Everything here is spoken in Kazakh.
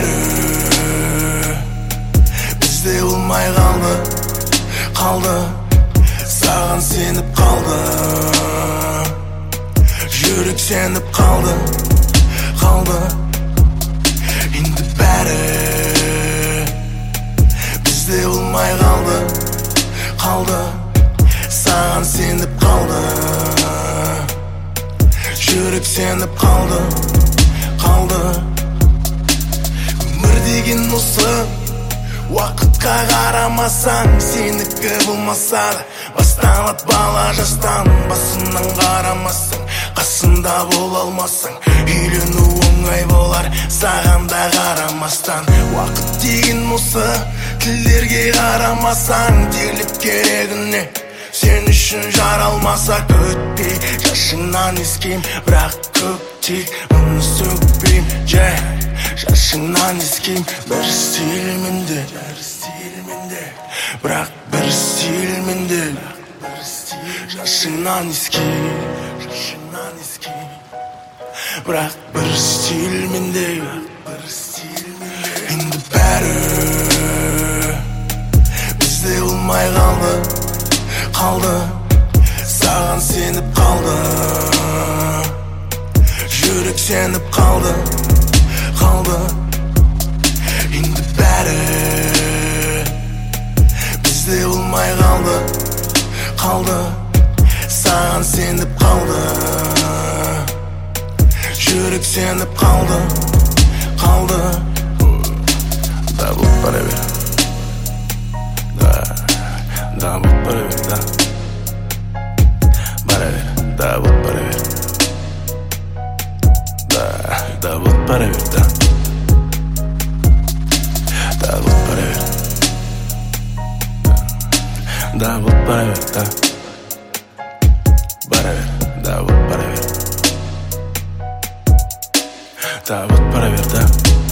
бәрі бізде болмай қалды саған сеніп қалды, жүрек сеніп қалды енді бәрі бізде болмай қалды саған сеніп қалды, жүрек сеніп қалды өмір деген осы, уақытқа қарамасаң сенікі болмаса да басталады бала жастан, басынан қарамасаң қасында бола алмасаң үйлену оңай болар саған да қарамастан. Уақыт деген осы, тілдерге қарамасаң терлеп керегіне сен үшін жаралмасақ өтпей жашыңнан ескейм, бірақ көктей мұны сөкпейм. Жашыңнан ескейм, бір стилменде, бірақ бір стилменде. Жашыңнан ескейм, бірақ бір стилменде. Енді бәрі бізде болмай қалды саған сеніп қалды, жүрек сеніп қалды енді бәрі бізде болмай қалды саған сеніп қалды, жүрек сеніп қалды да вот проверь, да вот проверь, да вот проверь, да вот проверь, да вот проверь, да вот проверь, да вот проверь, да вот проверь,